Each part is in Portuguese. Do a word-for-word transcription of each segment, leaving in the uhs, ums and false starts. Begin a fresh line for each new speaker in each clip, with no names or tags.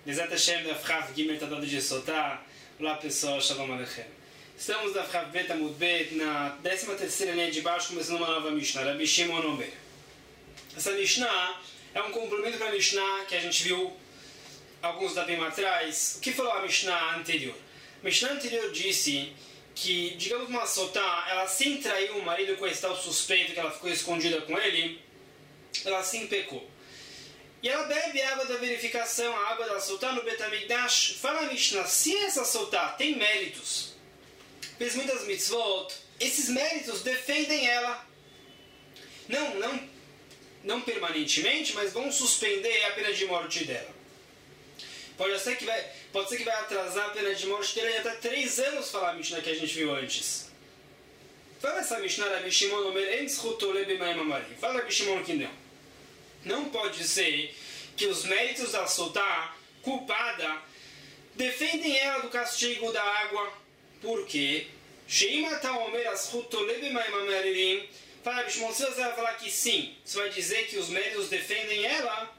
Bezat Hashem da Frav Gimel Tadad de Sotá. Olá pessoal, Shalom Aleichem. Estamos na Frav Bet Amud Bet, na décima terceira linha de baixo, começando uma nova Mishnah, Rabbi Shimon Omer. Essa Mishnah é um complemento para a Mishnah que a gente viu alguns dapim atrás. O que falou a Mishnah anterior? A Mishnah anterior disse que, digamos, uma Sotá, ela sim traiu o marido com esse tal suspeito que ela ficou escondida com ele, ela sim pecou. E ela bebe a água da verificação, a água da Sotá no Bet HaMikdash. Fala a Mishnah, se essa Sotá tem méritos, fez muitas mitzvot, esses méritos defendem ela. Não, não, não permanentemente, mas vão suspender a pena de morte dela. Pode ser que vai, pode ser que vai atrasar a pena de morte dela em até três anos, fala a Mishnah que a gente viu antes. Fala essa Mishnah, Rabbi Shimon Omer, en zchuto lebi ma'im amarim. Fala Rabbi Shimon que não. Não pode ser que os méritos da Sotá, culpada, defendem ela do castigo da água. Por quê? Fala, Bishmon, se você vai falar que sim, você vai dizer que os méritos defendem ela.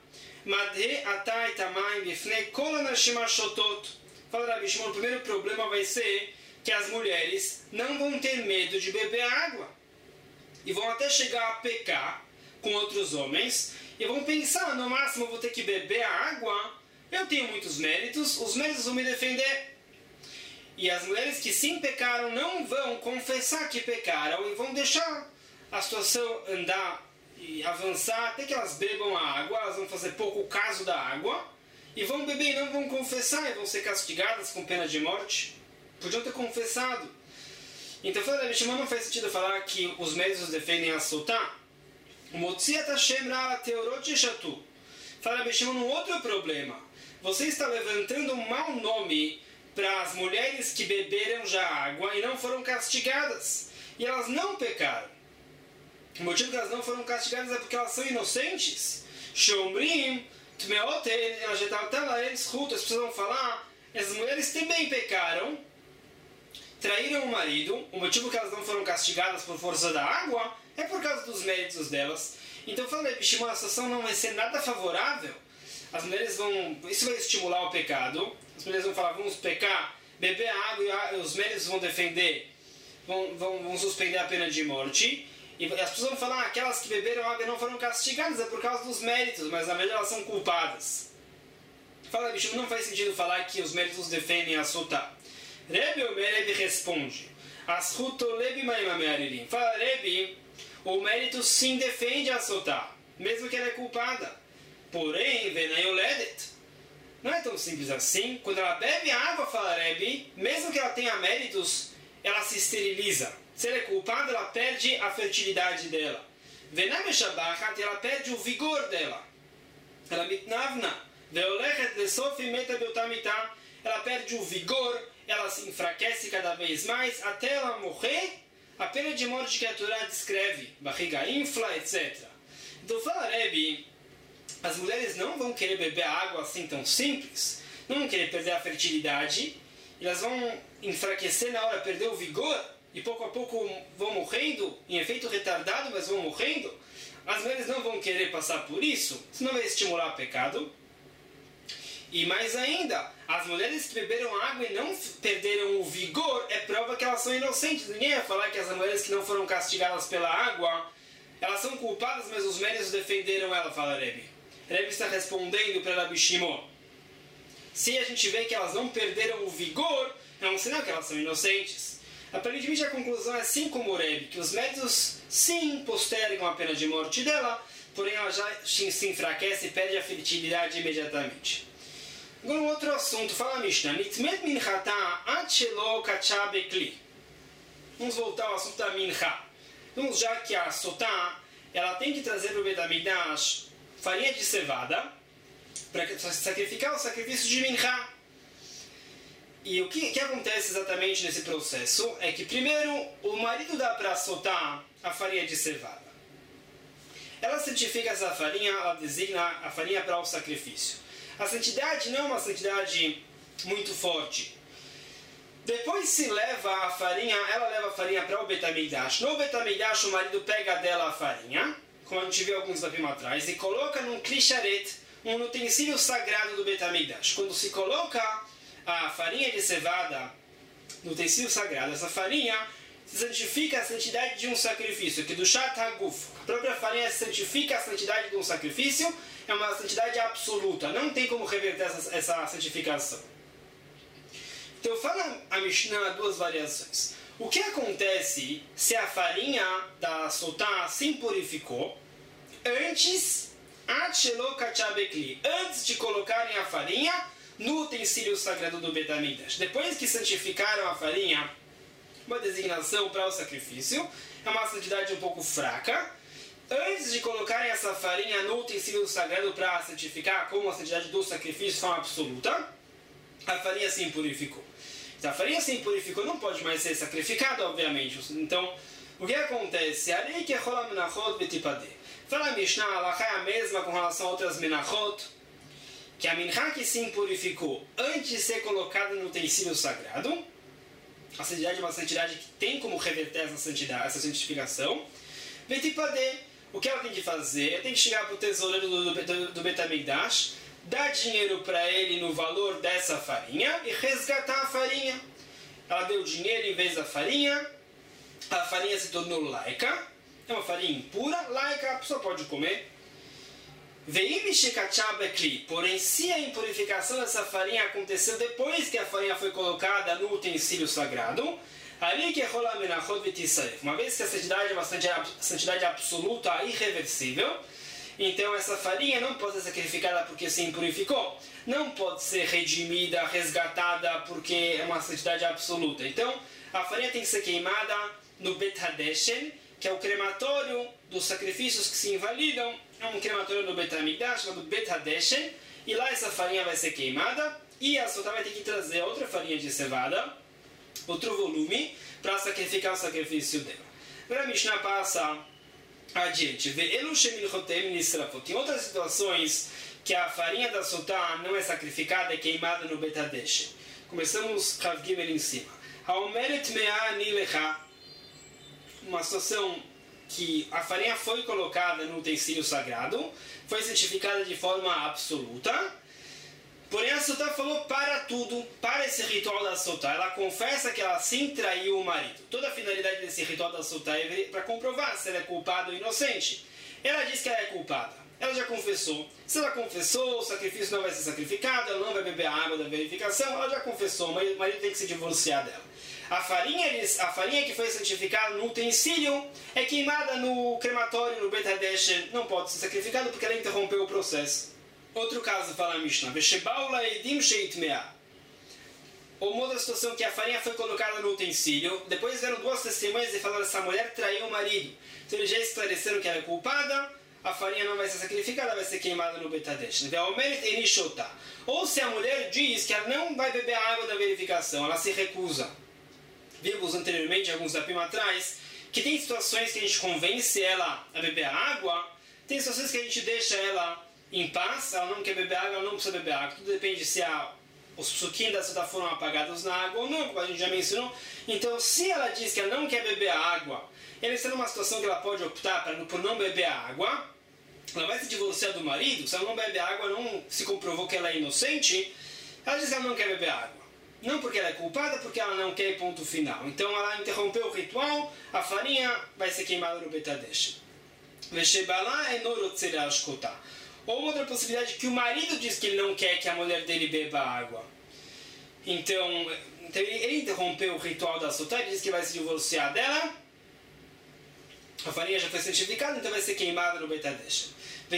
Fala, Bishmon, o primeiro problema vai ser que as mulheres não vão ter medo de beber água. E vão até chegar a pecar com outros homens. E vão pensar, no máximo eu vou ter que beber a água, eu tenho muitos méritos, os méritos vão me defender. E as mulheres que sim pecaram não vão confessar que pecaram e vão deixar a situação andar e avançar até que elas bebam a água, elas vão fazer pouco caso da água, e vão beber e não vão confessar, e vão ser castigadas com pena de morte. Podiam ter confessado. Então, não faz sentido falar que os méritos defendem a Sotá. Fala, Bishimon, um outro problema. Você está levantando um mau nome para as mulheres que beberam já água e não foram castigadas. E elas não pecaram. O motivo que elas não foram castigadas é porque elas são inocentes. Shomrim, Tmeote, eles precisam falar, essas mulheres também pecaram, traíram o marido. O motivo que elas não foram castigadas por força da água é por causa dos méritos delas. Então, fala, Bishimon, a situação não vai ser nada favorável. As mulheres vão... Isso vai estimular o pecado. As mulheres vão falar, vamos pecar, beber a água, e a, os méritos vão defender, vão, vão, vão suspender a pena de morte. E as pessoas vão falar, ah, aquelas que beberam água e não foram castigadas, é por causa dos méritos, mas na verdade elas são culpadas. Fala, Bishimon, não faz sentido falar que os méritos defendem a Sotá. Rebbe Omer, Rebbe responde, Aschuto lebi ma'im amarim. Fala, Rebbe, o mérito sim defende a Sotá, mesmo que ela é culpada. Porém, venayoledet, não é tão simples assim. Quando ela bebe água, fala Rebbe, mesmo que ela tenha méritos, ela se esteriliza. Se ela é culpada, ela perde a fertilidade dela. Venameshabachat, ela perde o vigor dela. Ela mitnavna, veolechet lesof meta beotamita, ela perde o vigor, ela se enfraquece cada vez mais, até ela morrer. A pena de morte que a Torá descreve, barriga infla, etcétera. Então fala Rebbe, as mulheres não vão querer beber água assim tão simples, não vão querer perder a fertilidade, elas vão enfraquecer na hora, perder o vigor, e pouco a pouco vão morrendo, em efeito retardado, mas vão morrendo. As mulheres não vão querer passar por isso, senão vai estimular o pecado. E mais ainda, as mulheres que beberam água e não perderam o vigor, é prova que elas são inocentes. Ninguém vai falar que as mulheres que não foram castigadas pela água, elas são culpadas, mas os méritos defenderam ela, fala Rebbe. Rebbe está respondendo para Rabbi Shimon. Se a gente vê que elas não perderam o vigor, é um sinal que elas são inocentes. Aparentemente a conclusão é assim como o Rebbe, que os méritos sim postergam a pena de morte dela, porém ela já se enfraquece e perde a fertilidade imediatamente. Agora um outro assunto, fala a Mishnah, Nitmet minchata ad shelo kacha bekli. Vamos voltar ao assunto da mincha. Vamos, já que a Sotá, ela tem que trazer para o Bet HaMikdash farinha de cevada para sacrificar o sacrifício de mincha. E o que, que acontece exatamente nesse processo é que primeiro o marido dá para a Sotá a farinha de cevada. Ela santifica essa farinha, ela designa a farinha para o sacrifício. A santidade não é uma santidade muito forte. Depois se leva a farinha, ela leva a farinha para o Bet HaMikdash. No Bet HaMikdash o marido pega dela a farinha, como a gente viu alguns dapim atrás, e coloca num kli sharet, um utensílio sagrado do Bet HaMikdash. Quando se coloca a farinha de cevada no utensílio sagrado, essa farinha se santifica a santidade de um sacrifício, que do Shat HaGuf. A própria farinha santifica a santidade de um sacrifício, é uma santidade absoluta, não tem como reverter essa, essa santificação. Então fala a Mishnah duas variações. O que acontece se a farinha da sotá se impurificou antes, antes de colocarem a farinha no utensílio sagrado do Bet HaMikdash? Depois que santificaram a farinha, uma designação para o sacrifício, é uma santidade um pouco fraca. Antes de colocarem essa farinha no utensílio sagrado para santificar como a santidade do sacrifício de forma absoluta, a farinha se impurificou. Se a farinha se impurificou, não pode mais ser sacrificada, obviamente. Então, o que acontece? Fala a Mishnah, a halakha é a mesma com relação a outras menachot, que a minchá que se impurificou antes de ser colocada no utensílio sagrado, a santidade é uma santidade que tem como reverter essa santidade, essa santificação. Betipade, o que ela tem que fazer? Tem que chegar para o tesoureiro do, do, do Bet HaMikdash, dar dinheiro para ele no valor dessa farinha e resgatar a farinha. Ela deu dinheiro em vez da farinha, a farinha se tornou laica, é uma farinha impura, laica, a pessoa pode comer. Porém, se a impurificação dessa farinha aconteceu depois que a farinha foi colocada no utensílio sagrado, ali que rola menachot v'tisaref. Uma vez que a santidade é uma santidade absoluta, irreversível, então essa farinha não pode ser sacrificada porque se impurificou. Não pode ser redimida, resgatada porque é uma santidade absoluta. Então, a farinha tem que ser queimada no Bet HaDeshen, que é o crematório dos sacrifícios que se invalidam. É um crematório no Bet HaMikdash, chamado Bet HaDeshen, e lá essa farinha vai ser queimada, e a sotá vai ter que trazer outra farinha de cevada, outro volume, para sacrificar o sacrifício dela. Agora a Mishnah passa adiante. Tem outras situações que a farinha da sotá não é sacrificada, é queimada no Bet HaDeshen. Começamos Rav Gimel em cima. Haomeret mea nilecha. Uma situação que a farinha foi colocada no utensílio sagrado, foi santificada de forma absoluta, porém a sotá falou para tudo, para esse ritual da sotá. Ela confessa que ela sim traiu o marido. Toda a finalidade desse ritual da sotá é para comprovar se ela é culpada ou inocente. Ela diz que ela é culpada. Ela já confessou. Se ela confessou, o sacrifício não vai ser sacrificado, ela não vai beber a água da verificação, ela já confessou, mas o marido tem que se divorciar dela. A farinha, a farinha que foi santificada no utensílio é queimada no crematório, no Bet HaDeshen, não pode ser sacrificada porque ela interrompeu o processo. Outro caso, fala a Mishnah, uma outra situação que a farinha foi colocada no utensílio, depois vieram duas testemunhas e falaram que essa mulher traiu o marido. Então eles já esclareceram que ela é culpada, a farinha não vai ser sacrificada, vai ser queimada no Bet HaDeshen. Ou se a mulher diz que ela não vai beber a água da verificação, ela se recusa. Vimos anteriormente, alguns dapim atrás, que tem situações que a gente convence ela a beber água, tem situações que a gente deixa ela em paz, ela não quer beber água, ela não precisa beber água. Tudo depende se a, os psukim da sotá foram apagados na água ou não, como a gente já mencionou. Então, se ela diz que ela não quer beber água, ela está numa situação que ela pode optar pra, por não beber água, ela vai se divorciar do marido, se ela não bebe água, não se comprovou que ela é inocente, ela diz que ela não quer beber água. Não porque ela é culpada, porque ela não quer ponto final. Então ela interrompeu o ritual, a farinha vai ser queimada no Bet HaDeshen. Ou uma outra possibilidade que o marido diz que ele não quer que a mulher dele beba água. Então, então ele interrompeu o ritual da sotá, diz que vai se divorciar dela. A farinha já foi santificada, então vai ser queimada no Bet HaDeshen.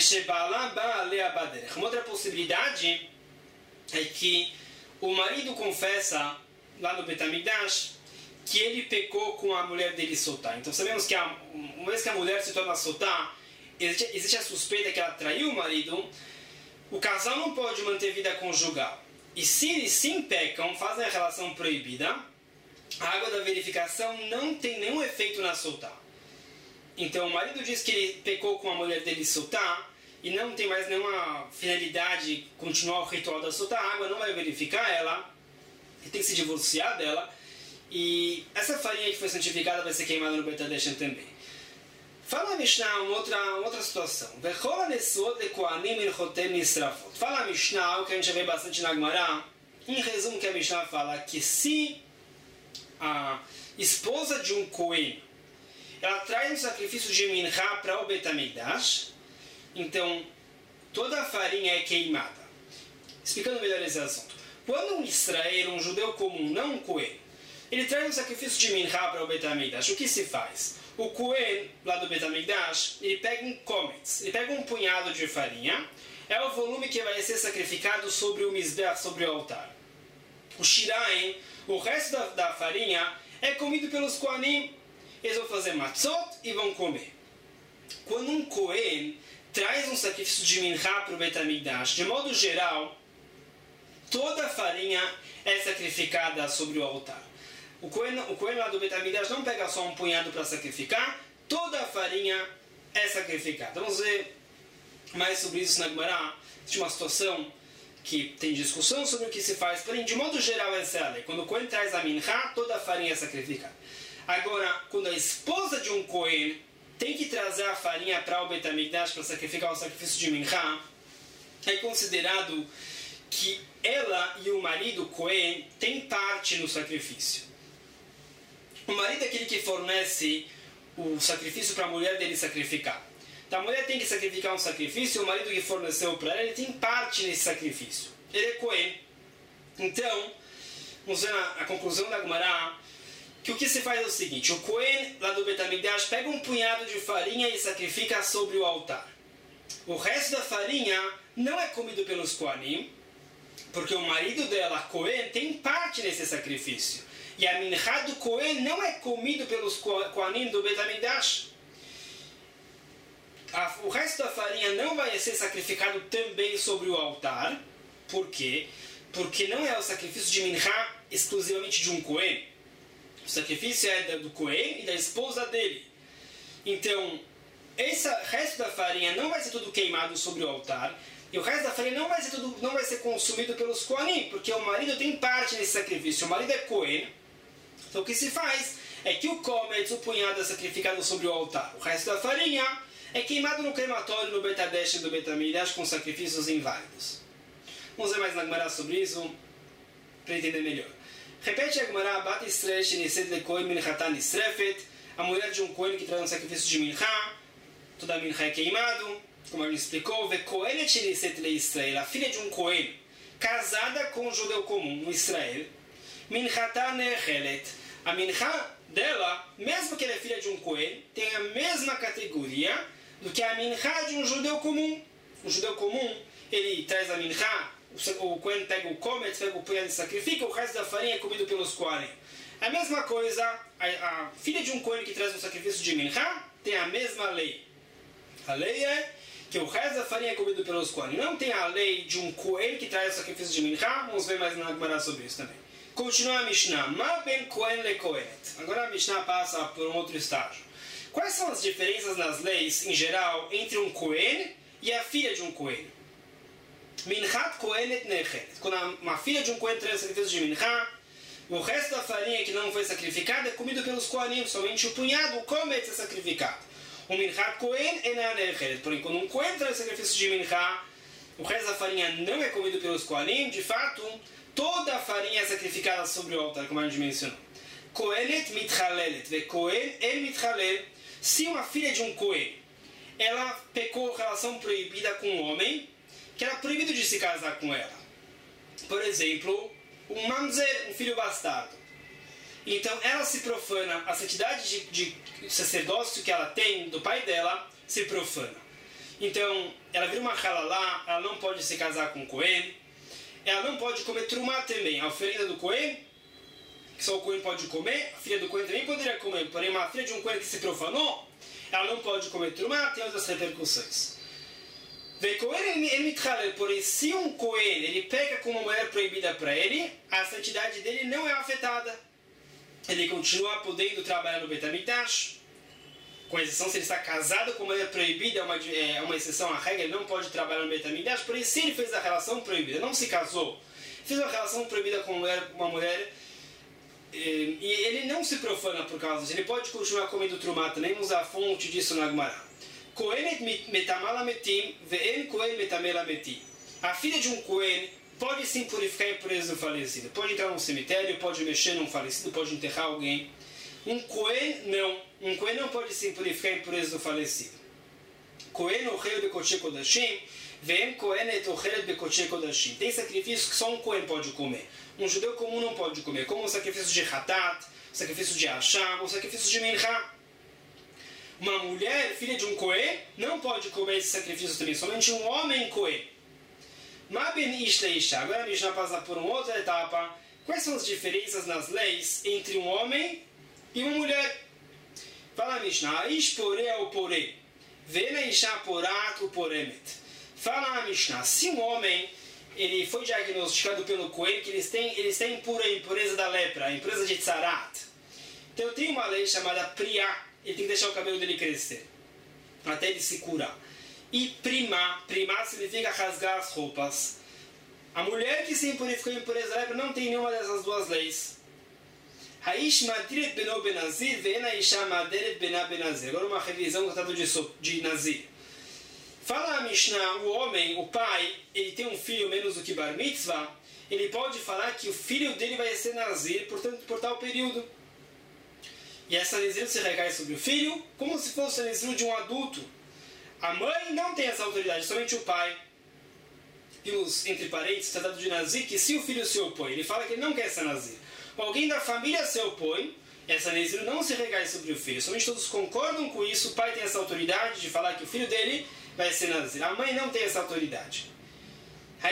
Uma outra possibilidade é que o marido confessa lá no Bet HaMikdash que ele pecou com a mulher dele sotá. Então sabemos que a, uma vez que a mulher se torna sotá, existe, existe a suspeita que ela traiu o marido, o casal não pode manter vida conjugal. E se eles sim pecam, fazem a relação proibida, a água da verificação não tem nenhum efeito na sotá. Então o marido diz que ele pecou com a mulher dele sotá, e não tem mais nenhuma finalidade de continuar o ritual da sotá, a água não vai verificar ela, ele tem que se divorciar dela, e essa farinha que foi santificada vai ser queimada no Bet HaDeshen também. Fala a Mishnah uma outra, uma outra situação. Fala a Mishnah, algo que a gente vê bastante na Gemara. Em resumo, que a Mishnah fala que se a esposa de um Cohen ela traz um sacrifício de Minha para o Beit HaMikdash, então toda a farinha é queimada. Explicando melhor esse assunto. Quando um Israel, um judeu comum, não um Cohen, ele traz um sacrifício de Minha para o Beit HaMikdash, o que se faz? O Cohen, lá do Beit HaMikdash, ele pega um kometz, ele pega um punhado de farinha, é o volume que vai ser sacrificado sobre o Mizbeach, sobre o altar. O Shiraim, o resto da, da farinha, é comido pelos Kohanim. Eles vão fazer matzot e vão comer. Quando um Cohen traz um sacrifício de Minha para o Beit HaMikdash, de modo geral, toda a farinha é sacrificada sobre o altar. O Cohen, o Cohen lá do Beit HaMikdash não pega só um punhado para sacrificar, toda a farinha é sacrificada. Vamos ver mais sobre isso na Gemara. Existe uma situação que tem discussão sobre o que se faz, porém, de modo geral, essa é a lei. Quando o Cohen traz a Minha, toda a farinha é sacrificada. Agora, quando a esposa de um Cohen tem que trazer a farinha para o Beit HaMikdash para sacrificar o sacrifício de Minha, é considerado que ela e o marido Cohen têm parte no sacrifício. O marido é aquele que fornece o sacrifício para a mulher dele sacrificar. Então a mulher tem que sacrificar um sacrifício e o marido que forneceu para ela, ele tem parte nesse sacrifício. Ele é Cohen. Então, vamos ver a, a conclusão da Gemara, que o que se faz é o seguinte: o Cohen lá do Beit HaMikdash pega um punhado de farinha e sacrifica sobre o altar. O resto da farinha não é comido pelos Kohanim, porque o marido dela, Cohen, tem parte nesse sacrifício. E a Minha do Cohen não é comido pelos Kohanim do Beit HaMikdash. O resto da farinha não vai ser sacrificado também sobre o altar. Por quê? Porque não é o sacrifício de Minha exclusivamente de um Cohen. O sacrifício é do Cohen e da esposa dele. Então, esse resto da farinha não vai ser tudo queimado sobre o altar. E o resto da farinha não vai ser, tudo, não vai ser consumido pelos Kohanim, porque o marido tem parte nesse sacrifício. O marido é Cohen. Então o que se faz é que o kometz, o punhado, é sacrificado sobre o altar. O resto da farinha é queimado no crematório, no Beit HaDesh e no Beit HaMikdash com sacrifícios inválidos. Vamos ver mais na Gemara sobre isso, para entender melhor. Repete a Gemara: Bat Yisrael shenised leKohen minchatan nisrefet. A mulher de um Cohen que traz um sacrifício de Minha, toda a Minha é queimado, como a gente explicou. Vekohenet shenised leIsrael, a filha de um Cohen, casada com um judeu comum, um Israel. Minchatan nechelet. A Minha dela, mesmo que ela é filha de um Cohen, tem a mesma categoria do que a Minha de um judeu comum. Um judeu comum, ele traz a Minha, o Cohen pega o kometz, pega o punhado e sacrifica, o resto da farinha é comido pelos Kohanim. A mesma coisa, a, a filha de um Cohen que traz um sacrifício de Minha tem a mesma lei. A lei é que o resto da farinha é comido pelos Kohanim. Não tem a lei de um Cohen que traz o sacrifício de Minha. Vamos ver mais na Gemara sobre isso também. Continua a Mishnah. Ma ben Cohen le Cohenet. Agora a Mishnah passa por um outro estágio. Quais são as diferenças nas leis, em geral, entre um Cohen e a filha de um Cohen? Minchat Cohenet nechelet. Quando uma filha de um Cohen traz o sacrifício de Minha, o resto da farinha que não foi sacrificada é comido pelos Kohanim. Somente o punhado, o kometz, é sacrificado. O Minchat Cohen é na nechelet. Porém, quando um Cohen traz o sacrifício de Minha, o resto da farinha não é comido pelos Kohanim. De fato, toda a farinha é sacrificada sobre o altar, como a gente mencionou. Kohenet mitchalelet, ve Cohen el mitchalel. Se uma filha de um Cohen, ela pecou relação proibida com um homem, que era proibido de se casar com ela. Por exemplo, um mamzer, um filho bastardo. Então ela se profana, a santidade de, de sacerdócio que ela tem do pai dela se profana. Então ela vira uma halalá, ela não pode se casar com o Cohen. Ela não pode comer trumá também. A oferenda do Cohen, que só o Cohen pode comer, a filha do Cohen também poderia comer. Porém, uma filha de um Cohen que se profanou, ela não pode comer trumá, tem outras repercussões. Porém, se um Cohen ele pega com uma mulher proibida para ele, a santidade dele não é afetada. Ele continua podendo trabalhar no Beit HaMikdash, com exceção se ele está casado com uma mulher proibida, é uma, é uma exceção à regra, ele não pode trabalhar no Beit HaMikdash. Porém, se ele fez a relação proibida, não se casou, fez uma relação proibida com uma mulher, uma mulher e ele não se profana por causa disso, ele pode continuar comendo trumá também, vamos usar a fonte disso na Gemara. Kohenet metamala metim, ve'en kohen metamela metim. A filha de um kohen pode sim purificar a impureza do falecido, pode entrar num cemitério, pode mexer num falecido, pode enterrar alguém. Um kohen não, um kohen não pode sim purificar a impureza do falecido. Kohen ochel bekodesh kodashim, ve'en kohenet ochelet bekodesh kodashim. Tem sacrifícios que só um kohen pode comer. Um judeu comum não pode comer, como o sacrifício de Hatat, o sacrifício de Hasham, o sacrifício de Mincha. Uma mulher, filha de um Kohen, não pode comer esse sacrifício também, somente um homem Kohen. Ma ben ish leisha. Agora a Mishnah passa por uma outra etapa. Quais são as diferenças nas leis entre um homem e uma mulher? Fala a Mishnah, ish poré ou poré, vena isha porat ou poremet. Fala a Mishnah, se um homem ele foi diagnosticado pelo Kohen que eles têm, eles têm impura, impureza da lepra, a impureza de tzarat. Então eu tenho uma lei chamada priá, ele tem que deixar o cabelo dele crescer, até ele se curar. E primar, primar significa rasgar as roupas. A mulher que se impurificou em impureza da lepra não tem nenhuma dessas duas leis. Haish madiret beno benazir, vena isha maderet bena benazir. Agora uma revisão do tratado de, de Nazir. Fala a Mishnah, o homem, o pai, ele tem um filho menos do que bar mitzvah, ele pode falar que o filho dele vai ser nazir, portanto, por tal período. E essa nazir se recai sobre o filho, como se fosse a nazir de um adulto. A mãe não tem essa autoridade, somente o pai. E os, entre parênteses, tratado de nazir, que se o filho se opõe, ele fala que ele não quer ser nazir. Alguém da família se opõe, essa nazir não se recai sobre o filho. Somente todos concordam com isso, o pai tem essa autoridade de falar que o filho dele vai ser nazir. A mãe não tem essa autoridade. Há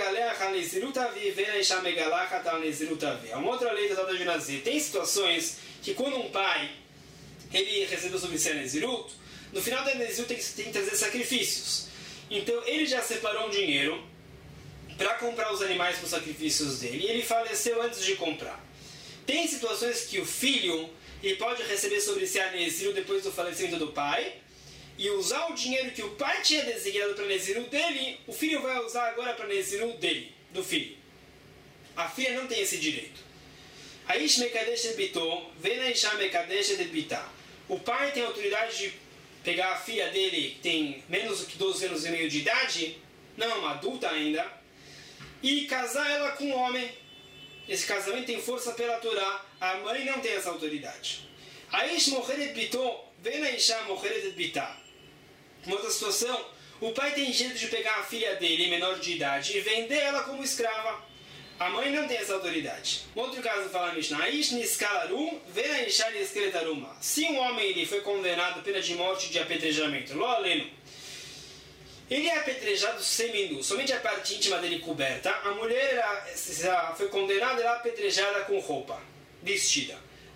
uma outra lei da tratado de nazir. Tem situações que quando um pai ele recebeu sobre si a nazirut, no final da nazirut tem, tem que trazer sacrifícios. Então ele já separou um dinheiro para comprar os animais para os sacrifícios dele e ele faleceu antes de comprar. Tem situações que o filho ele pode receber sobre si a nazirut depois do falecimento do pai e usar o dinheiro que o pai tinha designado para a nazirut dele, o filho vai usar agora para a nazirut dele, do filho. A filha não tem esse direito. Aish mekadesh et bito, vena isha mekadesh et bitá. O pai tem a autoridade de pegar a filha dele, que tem menos do que doze anos e meio de idade, não é uma adulta ainda, e casar ela com um homem. Esse casamento tem força pela Torá. A mãe não tem essa autoridade. Aish mocheret bito, vena isha mocheret et bitá. Uma outra situação, o pai tem direito de pegar a filha dele, menor de idade, e vender ela como escrava. A mãe não tem essa autoridade. Outro caso fala a Mishnah, se um homem ele foi condenado pena de morte de apedrejamento, lo aleno, ele é apedrejado seminu, somente a parte íntima dele coberta, a mulher ela, foi condenada, ela é apedrejada com roupa, vestida.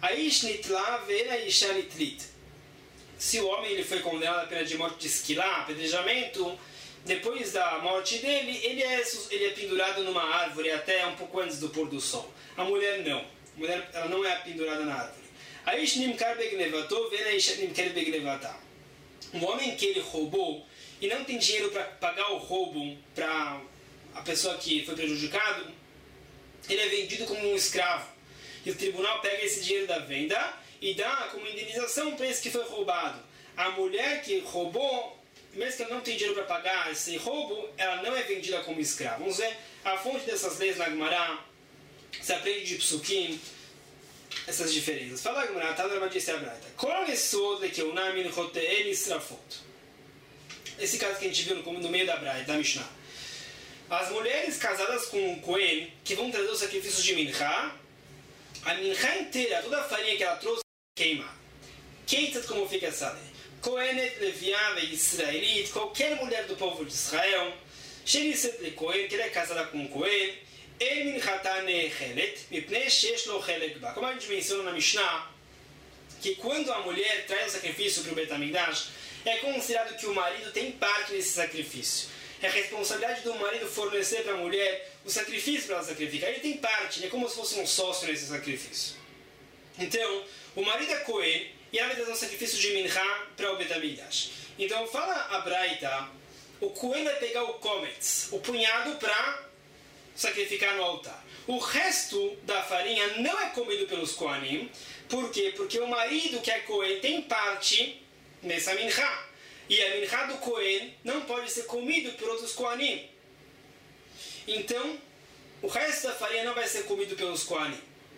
Se o homem ele foi condenado a pena de morte de esquilá, apedrejamento, depois da morte dele, ele é, ele é pendurado numa árvore até um pouco antes do pôr do sol. A mulher não. A mulher ela não é pendurada na árvore. Um homem que ele roubou e não tem dinheiro para pagar o roubo para a pessoa que foi prejudicado, ele é vendido como um escravo. E o tribunal pega esse dinheiro da venda e dá como indenização para esse que foi roubado. A mulher que roubou, mesmo que ela não tenha dinheiro para pagar esse roubo, ela não é vendida como escrava. Vamos ver a fonte dessas leis na Gemara. Se aprende de Psukim essas diferenças. Fala a Gemara, tá na Gemara disse a Braita. Esse caso que a gente viu no, no meio da Braita, da Mishnah. As mulheres casadas com um Kohen, que vão trazer os sacrifícios de Mincha, a Mincha inteira, toda a farinha que ela trouxe, queima. Keitzat, como fica essa lei? Kohenet, Leviá, Israelite, qualquer mulher do povo de Israel, Sheniset le Kohen, que ela é casada com um Kohen, El Minchata Nechelet, Mipnei Shesh Lo Chelek Ba. Como a gente menciona na Mishnah, que quando a mulher traz o sacrifício para o Beit HaMikdash, é considerado que o marido tem parte nesse sacrifício. É a responsabilidade do marido fornecer para a mulher o sacrifício para ela sacrificar. Ele tem parte, ele é como se fosse um sócio nesse sacrifício. Então, o marido é Kohen, e ela vai trazer um sacrifício de Mincha para o Beit HaMikdash. Então, fala a Braita, o Kohen vai pegar o kometz, o punhado para sacrificar no altar. O resto da farinha não é comido pelos Kohanim. Por quê? Porque o marido que é Kohen tem parte nessa minchá. E a minchá do Kohen não pode ser comido por outros Kohanim. Então, o resto da farinha não vai ser comido pelos Kohanim.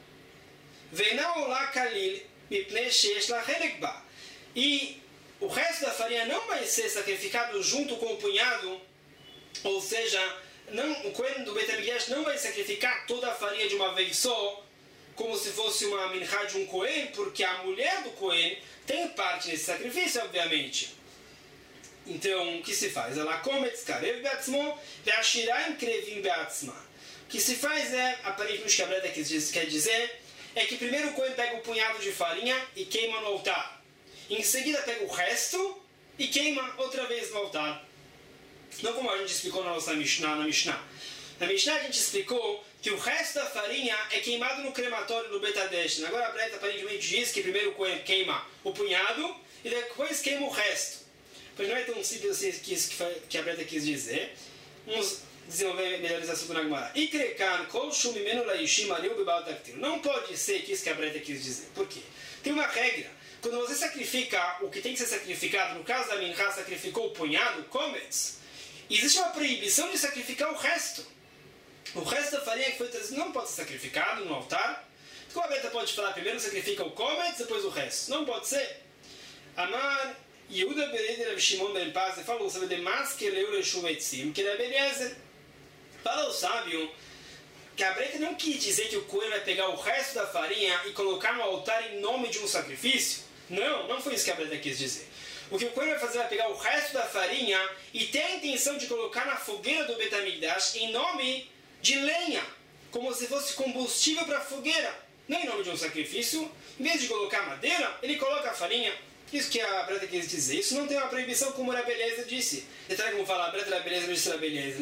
E o resto da farinha não vai ser sacrificado junto com o punhado, ou seja, não, o Kohen do Beit HaMikdash não vai sacrificar toda a farinha de uma vez só, como se fosse uma minchá de um Kohen, porque a mulher do Kohen tem parte nesse sacrifício, obviamente. Então, o que se faz? Ela come tzkarev beatzmo ve'ashirayim krevim beatzma. O que se faz é, aparentemente o que a Breta quer dizer, é que primeiro o Kohen pega o punhado de farinha e queima no altar. Em seguida pega o resto e queima outra vez no altar. Não como a gente explicou na nossa Mishnah, na Mishnah. Na Mishnah a gente explicou que o resto da farinha é queimado no crematório do Beit HaDeshen. Agora a Breta aparentemente diz que primeiro o Kohen queima o punhado e depois queima o resto. Mas não é tão simples assim que, isso que a Breta quis dizer. Vamos desenvolver melhor esse assunto na Gemara. Não pode ser que isso que a Breta quis dizer. Por quê? Tem uma regra. Quando você sacrifica o que tem que ser sacrificado, no caso da minchá, sacrificou o punhado, comets, existe uma proibição de sacrificar o resto. O resto da farinha que foi trazido não pode ser sacrificado no altar. Como a Breta pode falar, primeiro sacrifica o comets, depois o resto? Não pode ser. Amar Yehuda Bered Rav Shimon ben Paz falou sobre demais que leu Reshum Etzim, que era Beliezer. Fala o sábio que a Breta não quis dizer que o Kohen vai pegar o resto da farinha e colocar no altar em nome de um sacrifício. Não, não foi isso que a Breta quis dizer. O que o Kohen vai fazer é pegar o resto da farinha e ter a intenção de colocar na fogueira do Beit HaMikdash em nome de lenha, como se fosse combustível para a fogueira, não em nome de um sacrifício. Em vez de colocar madeira, ele coloca a farinha. Isso que a Breta quis dizer. Isso não tem uma proibição, como a Beleza disse. Detalhe como fala a Breta da Beleza, não disse a Beleza.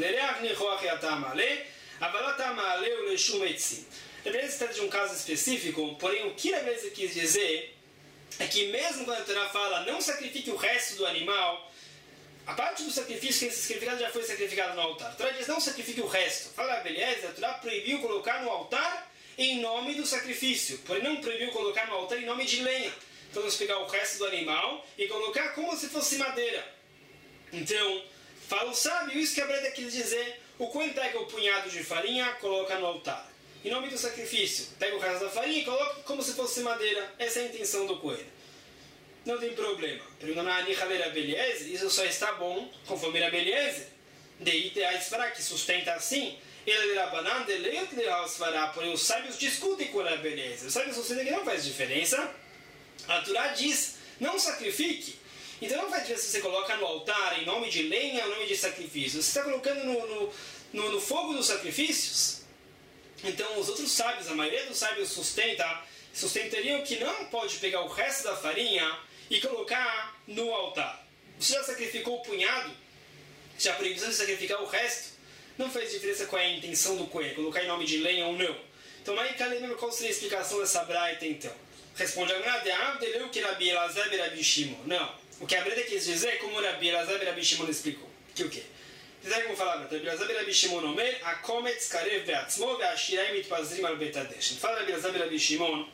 A Beleza se trata de um caso específico, porém o que a Beleza quis dizer é que mesmo quando a Torá fala não sacrifique o resto do animal, a parte do sacrifício que é sacrificado já foi sacrificado no altar. A Torá diz não sacrifique o resto. Fala a Beleza, a Torá proibiu colocar no altar em nome do sacrifício, porém não proibiu colocar no altar em nome de lenha. Então vamos pegar o resto do animal e colocar como se fosse madeira. Então, fala o sábio, isso que a Breta quis dizer. O Kohen pega o punhado de farinha, coloca no altar. Em nome do sacrifício, pega o resto da farinha e coloca como se fosse madeira. Essa é a intenção do Kohen. Não tem problema. Perguntando a Anichaver Abeliezer, isso só está bom conforme a Abeliezer. Deite a Esfará, que sustenta assim. Ele era banana, ele era Esfará. Porém, os sábios discutem com a Abeliezer. Os sábios sustentam que não faz diferença. A Torá diz, não sacrifique. Então não faz diferença se você coloca no altar em nome de lenha ou em nome de sacrifício. Você está colocando no, no, no, no fogo dos sacrifícios. Então os outros sábios, a maioria dos sábios sustenta, sustentariam que não pode pegar o resto da farinha e colocar no altar. Você já sacrificou o punhado, já proibiu de sacrificar o resto, não faz diferença qual é a intenção do Kohen, colocar em nome de lenha ou não. Então aí qual seria a explicação dessa braita então? Responde a Gemara, que Rabi Elazar e Rabi Shimon. Não. O que a Breta quis dizer é como Rabi Elazar e Rabi Shimon explicou. Que o quê? Vocês sabem como falar, Rabi Elazar e Rabi Shimon omer, akomet skarev beatzmo ve'ashirayim mitpazrim al Beit HaDeshen. Fala Rabi Elazar e Rabi Shimon,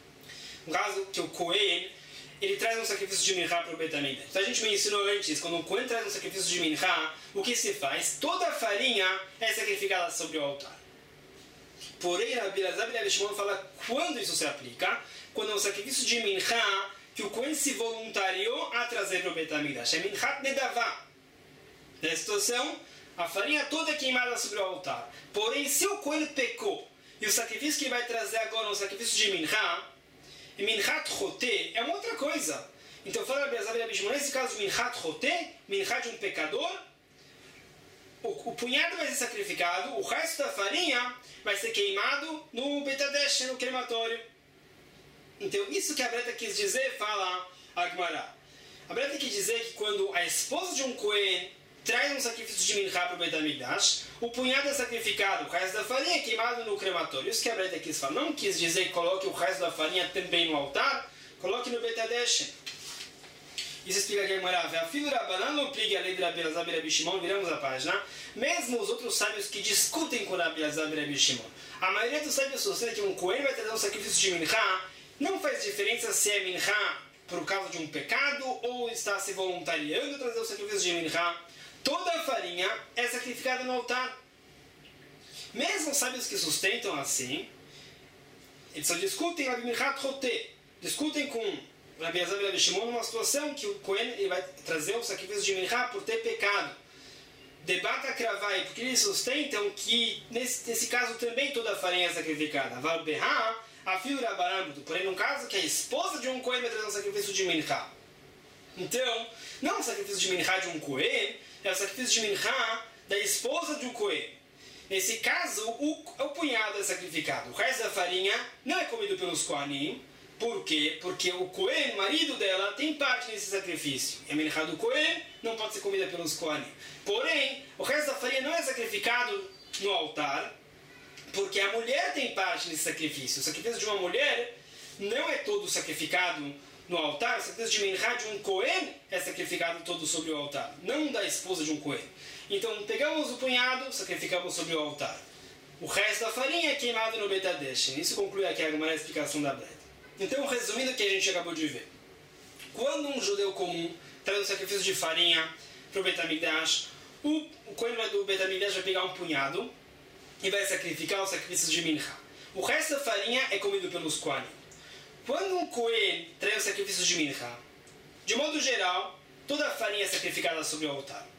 no caso que o Kohen, ele traz um sacrifício de minchá para o Beit HaMikdash. Então a gente mencionou antes, quando o Kohen traz um sacrifício de minchá, o que se faz? Toda a farinha é sacrificada sobre o altar. Porém, Rabi Elazar e Rabi Shimon fala quando isso se aplica, quando é um sacrifício de minchá, que o Kohen se voluntariou a trazer para o Beit HaMikdash. É minchat nedavá. Nessa situação, a farinha toda é queimada sobre o altar. Porém, se o Kohen pecou, e o sacrifício que ele vai trazer agora é um sacrifício de minchá, e minchat choté é uma outra coisa. Então, fala Rabi Elazar e Rabi Shimon, nesse caso de minchat choté, minchá de um pecador, o, o punhado vai ser sacrificado, o resto da farinha vai ser queimado no Beit HaDeshen, no crematório. Então, isso que a Breta quis dizer, fala a Gemara. A Breta quis dizer que quando a esposa de um Kohen traz um sacrifício de minchá para o Beit HaMikdash, o punhado é sacrificado, o resto da farinha é queimado no crematório. Isso que a Breta quis falar. Não quis dizer que coloque o resto da farinha também no altar, coloque no Beit HaDeshen. Isso explica que a Gemara, a filho Rabanan não pligue a lei de Rabi Elazar e Rabi Shimon, viramos a página. Mesmo os outros sábios que discutem com Rabi Elazar e Rabi Shimon. A maioria dos sábios sustenta que um Cohen vai trazer um sacrifício de Minchá, não faz diferença se é Minchá por causa de um pecado ou está se voluntariando a trazer o sacrifício de Minchá. Toda a farinha é sacrificada no altar. Mesmo os sábios que sustentam assim, eles só discutem Rabi Minchá Troté, discutem com Rabi Elazar e Rabi Shimon numa situação que o Cohen ele vai trazer o sacrifício de Minchá por ter pecado. Debata Kravai, porque eles sustentam que nesse, nesse caso também toda a farinha é sacrificada. Val Berra, a filha Rabanan, porém num caso que a esposa de um Cohen vai trazer um sacrifício de Minchá. Então, não o sacrifício de Minchá de um Cohen, é o sacrifício de Minchá da esposa de um Cohen. Nesse caso, o, o punhado é sacrificado. O resto da farinha não é comido pelos Kohanim. Por quê? Porque o Cohen, marido dela, tem parte nesse sacrifício. E a Minchá do Cohen não pode ser comida pelos Kohanim. Porém, o resto da farinha não é sacrificado no altar, porque a mulher tem parte nesse sacrifício. O sacrifício de uma mulher não é todo sacrificado no altar. O sacrifício de Minchá de um Cohen é sacrificado todo sobre o altar, não da esposa de um Cohen. Então, pegamos o punhado, sacrificamos sobre o altar. O resto da farinha é queimado no Betadesh. Isso conclui aqui a explicação da Breda. Então, resumindo o que a gente acabou de ver. Quando um judeu comum traz um sacrifício de farinha para o Betamigdash, o, o Cohen do Betamigdash vai pegar um punhado e vai sacrificar o sacrifício de Minchá. O resto da farinha é comido pelos Kohanim. Quando um Cohen traz o sacrifício de Minchá, de modo geral, toda a farinha é sacrificada sobre o altar.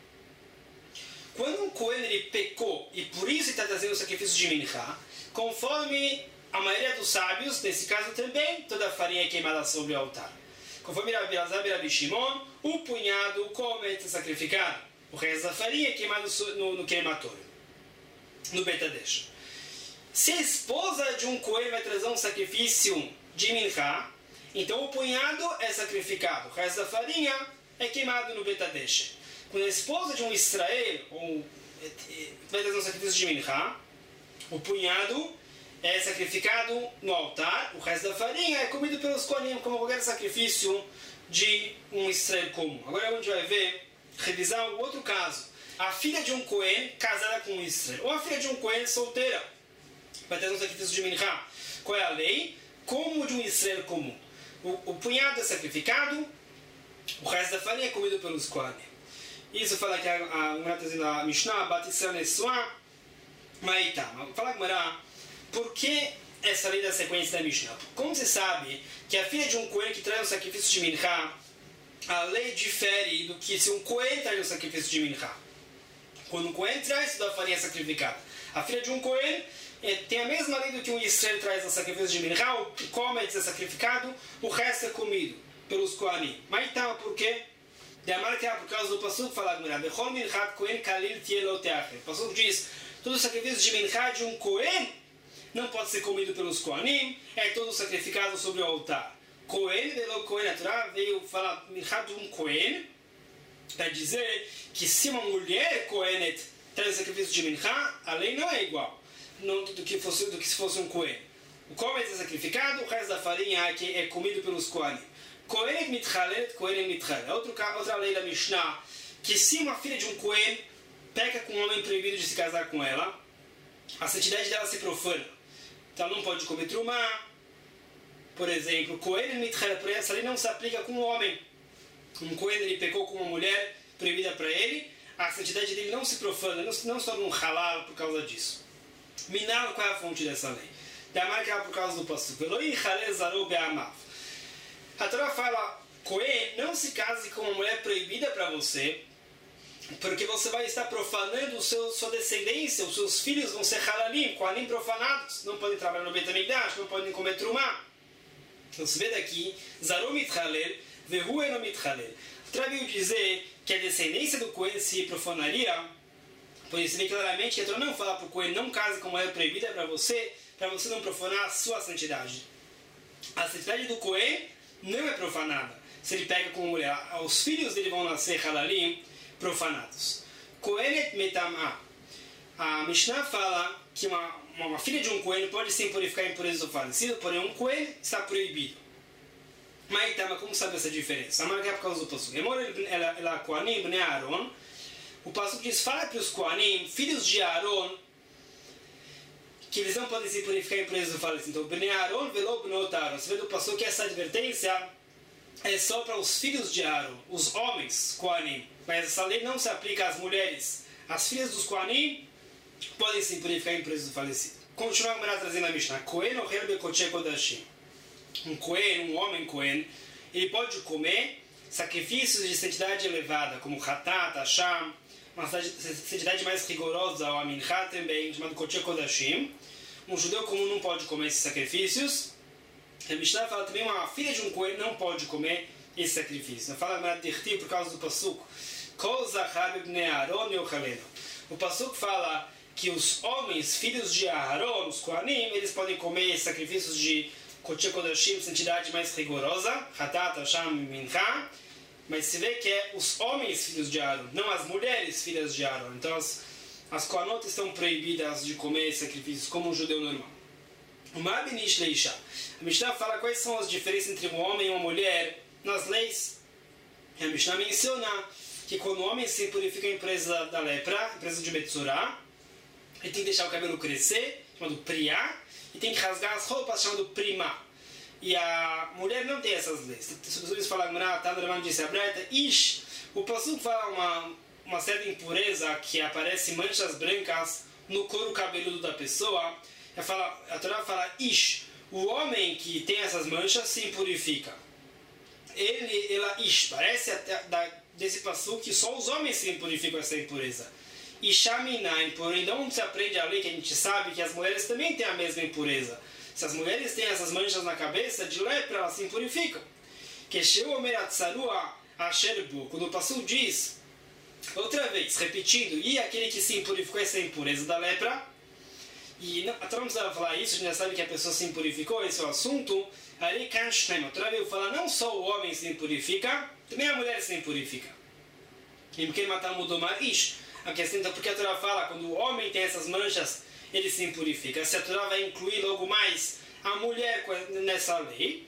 Quando um Cohen ele pecou e por isso está trazendo o sacrifício de Minchá, conforme a maioria dos sábios, nesse caso também, toda a farinha é queimada sobre o altar. Conforme Rabi Elazar e Rabi Shimon, o punhado comente é sacrificado. O resto da farinha é queimado no, no queimatório, no Betadesh. Se a esposa de um Cohen vai trazer um sacrifício de Minchá, então o punhado é sacrificado. O resto da farinha é queimado no Betadesh. Quando a esposa de um Israel ou, vai trazer um sacrifício de Minchá, o punhado é sacrificado no altar, o resto da farinha é comido pelos Kohanim, como qualquer sacrifício de um Israel comum. Agora a gente vai ver, revisar o outro caso. A filha de um Cohen casada com um Israel, ou a filha de um Cohen solteira, vai ter um sacrifício de Minchá. Qual é a lei? Como de um Israel comum. O, o punhado é sacrificado, o resto da farinha é comido pelos Kohanim. Isso fala que a, a, a Mishnah, Bat Israel Nesua, Maitá. Fala que por que essa lei da sequência da Mishnah? Como se sabe que a filha de um Cohen que traz o sacrifício de Minchá, a lei difere do que se um Cohen traz o sacrifício de Minchá. Quando um Cohen traz, toda a farinha é sacrificada. A filha de um Cohen é, tem a mesma lei do que um Israel traz o sacrifício de Minchá, o Comet é sacrificado, o resto é comido pelos Kohanim. Mas então, por quê? De amar que é por causa do Pasuk fala Gemara, Bechol Minchat Cohen Kalil Tielo Teacher. O Pasuk diz, todo o sacrifício de Minchá de um Cohen não pode ser comido pelos Kohanim, é todo sacrificado sobre o altar. Cohen, velo Cohen, a Torá veio falar Minchá de um Cohen, para dizer que se uma mulher Cohenet traz o sacrifício de Minchá, a lei não é igual não, do, que fosse, do que se fosse um Cohen. O Cohen é sacrificado, o resto da farinha é comido pelos Kohanim. Cohenet mitchalet, Cohenet mitchalet. Outra, outra lei da Mishnah, que se uma filha de um Cohen peca com um homem proibido de se casar com ela, a santidade dela se profana. Então ela não pode comer trumá, por exemplo. Cohen mitchalet, por essa lei não se aplica com um homem. Um Cohen ele pecou com uma mulher proibida para ele, a santidade dele não se profana, não, não se torna um halal por causa disso. Minal, qual é a fonte dessa lei? Da marca por causa do pasuk. A Torá fala, Cohen, não se case com uma mulher proibida para você, porque você vai estar profanando o seu, sua descendência, os seus filhos vão ser halalim, Kohanim profanados, não podem trabalhar no Betamigdash, não podem comer trumá. Então se vê daqui, Zaru mitchalel, Vehu eno mitchalel. A Torá veio dizer que a descendência do Cohen se profanaria, pois se vê claramente que a Torá não fala para o Cohen, não case com uma mulher proibida para você, para você não profanar a sua santidade. A santidade do Cohen não é profanada. Se ele pega com uma mulher, os filhos dele vão nascer halalim profanados. Kohenet metamah. A Mishnah fala que uma, uma filha de um Cohen pode sim purificar impurezas do falecido, porém um Cohen está proibido. Mas então, como sabe essa diferença? A marca é por causa do passuco. Ela Koanim, Bnei Aaron. O passuco diz, fala para os Koanim, filhos de Aaron, que eles não podem se purificar em preso do falecido. Então, Bnei Aaron, velo Bnot Aaron. Você vê do passuco que essa advertência é só para os filhos de Aaron, os homens Koanim. Mas essa lei não se aplica às mulheres. As filhas dos Koanim podem se purificar em preso do falecido. Continuamos a trazendo a Mishnah. Kohen Ochel Bekodesh Kodashim. Um Kohen, um homem Kohen, ele pode comer sacrifícios de santidade elevada, como Hatat, Hasham, uma santidade mais rigorosa, o Amincha também, chamado Kodesh Kodashim. Um judeu comum não pode comer esses sacrifícios. A Mishnah fala também uma filha de um Kohen não pode comer esse sacrifício. Fala por causa do Pasuk. Kol Zachar Bnei Aaron Yochalenu. O Pasuk fala que os homens, filhos de Aaron, os Kohanim, eles podem comer sacrifícios de Kodesh Kodashim, santidade mais rigorosa, Hatat, Hasham, Mincha, mas se vê que é os homens, filhos de Aaron, não as mulheres, filhas de Aaron. Então as, as Kohanot estão proibidas de comer sacrifícios como um judeu normal. O Mabinish Leisha. A Mishnah fala quais são as diferenças entre um homem e uma mulher nas leis. E a Mishnah menciona que quando o homem se purifica em presa da lepra, em presa de Metzorah, ele tem que deixar o cabelo crescer, chamado priá, e tem que rasgar as roupas, chamado primá. E a mulher não tem essas leis. As pessoas falam, tá, Draman disse a Braita, ish, o Pasuk fala uma, uma certa impureza que aparece manchas brancas no couro cabeludo da pessoa. Ela fala, a Torá fala, ish, o homem que tem essas manchas se impurifica. Ele, ela, ish, parece até, da, desse Pasuk que só os homens se impurificam essa impureza. E Shaminain, porém, de onde se aprende a lei que a gente sabe que as mulheres também têm a mesma impureza. Se as mulheres têm essas manchas na cabeça, de lepra, elas se impurificam. Que quando o Passuco diz, outra vez, repetindo, e aquele que se impurificou essa impureza da lepra, e não, a Torá não precisa falar isso, a gente já sabe que a pessoa se impurificou, esse é o assunto, ali Kanshneim, a Torá veio falar, não só o homem se impurifica, também a mulher se impurifica. E porque matar mudomar ish. A questão então, porque a Torá fala, quando o homem tem essas manchas, ele se impurifica. Se a Torá vai incluir logo mais a mulher nessa lei,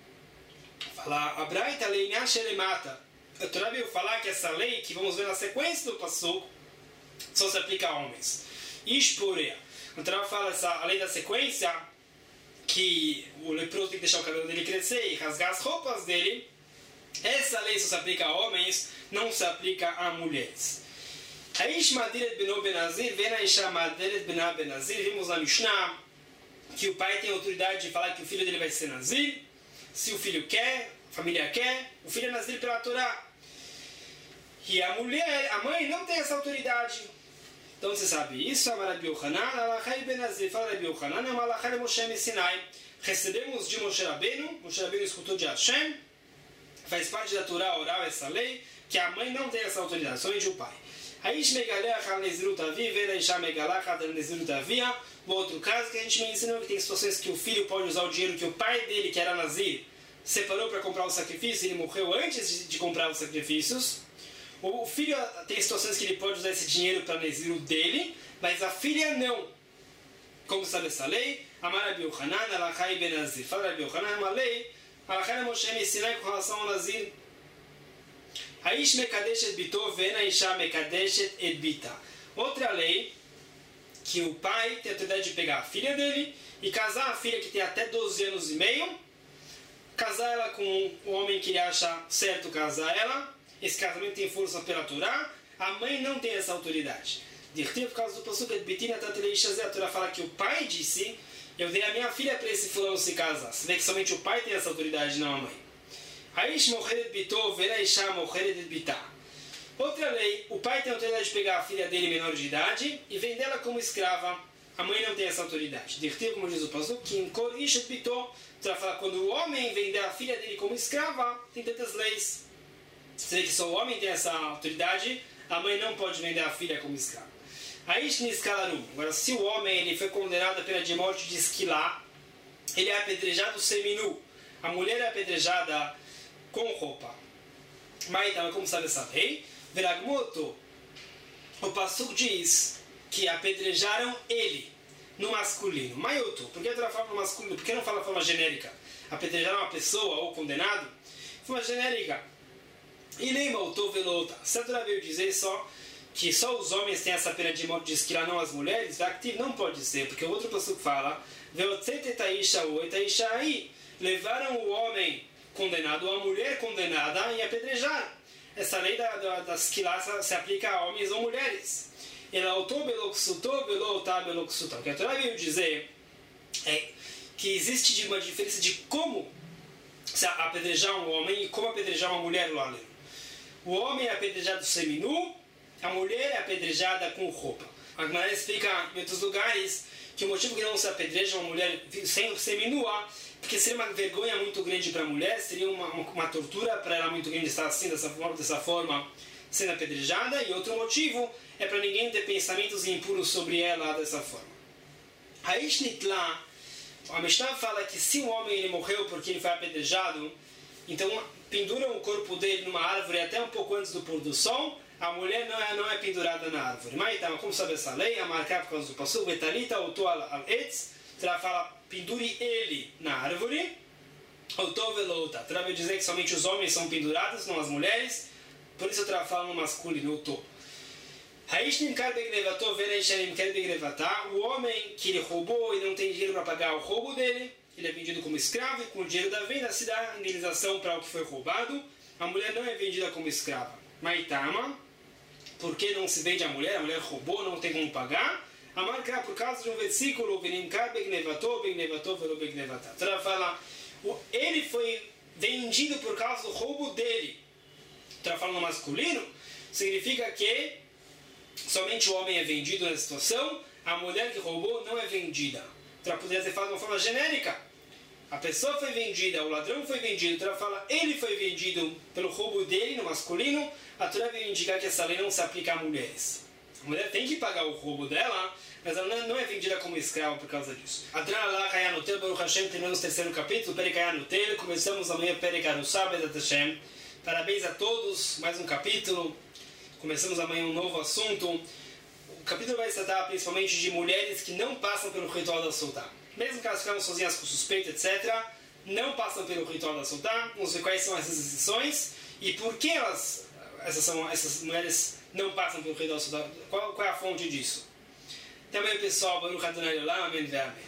fala, a Braita lei mata. A Torá veio falar que essa lei, que vamos ver na sequência do Passuco, só se aplica a homens. Ishpurea. A Torá fala essa, a lei da sequência, que o leproso tem que deixar o cabelo dele crescer e rasgar as roupas dele. Essa lei só se aplica a homens, não se aplica a mulheres. Aish Madiret Beno Benazir, vem a Isha Madiret Beno Benazir, vimos na Mishnah que o pai tem autoridade de falar que o filho dele vai ser Nazir. Se o filho quer, a família quer, o filho é Nazir pela Torá. E a mulher, a mãe, não tem essa autoridade. Então você sabe isso, a Rabi Yochanan, Alachai Benazir, fala Rabi Yochanan, é uma Alachai de Moshe Sinai. Recebemos de Moshe Rabbeinu, Moshe Rabbeinu escutou de Hashem, faz parte da Torá oral essa lei, que a mãe não tem essa autoridade, somente o pai. Aish Megalech al-Nezirut Avi, Vera Isha Megalech al-Nezirut Avia. O outro caso que a gente me ensinou que tem situações que o filho pode usar o dinheiro que o pai dele, que era Nazir, separou para comprar os sacrifícios, ele morreu antes de, de comprar os sacrifícios. O filho tem situações que ele pode usar esse dinheiro para Nezirut dele, mas a filha não. Como sabe essa lei? Amar Rabi Yochanan, Alachai Ben Nazir. Fala Rabi Yochanan, é uma lei. Alachai Moshe me ensinar com relação ao Nazir. Aish Mekadeshet Bito, Vena Isha Mekadeshet Et Bita. Outra lei, que o pai tem a autoridade de pegar a filha dele e casar a filha que tem até doze anos e meio, casar ela com o homem que ele acha certo casar ela. Esse casamento tem força pela Torá. A mãe não tem essa autoridade. Dirtiv, por causa do Pasuk Et Bitina Tatelei a Torá fala que o pai disse, eu dei a minha filha para esse fulano se casar. Você vê que somente o pai tem essa autoridade, não a mãe. Aish Mocheret Bito, Vera Isha Mocheret Bita. Outra lei, o pai tem a autoridade de pegar a filha dele menor de idade e vendê-la como escrava. A mãe não tem essa autoridade. Dirtiv, como diz o Pasuk, Kim Kol Ishet Bito. Então fala, quando o homem vender a filha dele como escrava, tem tantas leis. Você vê que só o homem tem essa autoridade, a mãe não pode vender a filha como escrava. Aish Niskalarum. Agora, se o homem ele foi condenado à pena de morte de esquilar, ele é apedrejado seminu. A mulher é apedrejada com roupa. Mas então, como sabe essa lei? Veragmoto, o Passuco diz que apedrejaram ele, no masculino. Maioto, por que a Torá fala no masculino? Por que não fala de forma genérica? Apedrejar uma pessoa ou condenado? De forma genérica. E nem maltou velota. Se a Torá veio dizer só que só os homens têm essa pena de morte, diz que lá não as mulheres, não pode ser, porque o outro pessoa fala, levaram o homem condenado ou a mulher condenada e apedrejaram. Essa lei da, da, das quilaças se aplica a homens ou mulheres. O que a Torá veio dizer é que existe uma diferença de como se apedrejar um homem e como apedrejar uma mulher lá. O homem é apedrejado seminu, a mulher é apedrejada com roupa. A Gemara explica em outros lugares que o motivo que não se apedreja uma mulher sem seminua, porque seria uma vergonha muito grande para a mulher, seria uma, uma, uma tortura para ela muito grande estar assim, dessa forma, dessa forma, sendo apedrejada. E outro motivo é para ninguém ter pensamentos impuros sobre ela dessa forma. A Ishnitla, a Mishnah fala que se um homem ele morreu porque ele foi apedrejado, então penduram o corpo dele numa árvore até um pouco antes do pôr do sol. A mulher não é, não é pendurada na árvore. Mas então, como sabe essa lei? A marcar por causa do passo, Betalita, autor al-etz, ela fala, pendure ele na árvore, autor velota. Ela vai dizer que somente os homens são pendurados, não as mulheres, por isso ela fala no masculino, autor. O homem que ele roubou e não tem dinheiro para pagar o roubo dele, ele é vendido como escravo e com o dinheiro da venda se dá indenização para o que foi roubado. A mulher não é vendida como escrava. Maitama, por que não se vende a mulher? A mulher roubou, não tem como pagar. A marca por causa de um versículo, ela fala, ele foi vendido por causa do roubo dele. Ela fala no masculino, significa que somente o homem é vendido nessa situação, a mulher que roubou não é vendida. Ela poderia ter falado de uma forma genérica. A pessoa foi vendida, o ladrão foi vendido. Ela fala, ele foi vendido pelo roubo dele, no masculino. A Torá veio indicar que essa lei não se aplica a mulheres. A mulher tem que pagar o roubo dela, mas ela não é vendida como escrava por causa disso. Adran Allah Kayanotel, Baruch Hashem, terminamos o terceiro capítulo, Perek Kayanotel, começamos amanhã Perek Arussá, Bezat Hashem. Parabéns a todos, mais um capítulo. Começamos amanhã um novo assunto. O capítulo vai se tratar principalmente de mulheres que não passam pelo ritual da soltar. Mesmo que elas ficaram sozinhas com suspeita, etcétera, não passam pelo ritual da soltar. Vamos ver quais são essas exceções e por que elas, essas, são, essas mulheres não passam pelo ritual da soltar. Qual, qual é a fonte disso? Até amanhã, pessoal. Baruch Adonai Olam. Amém.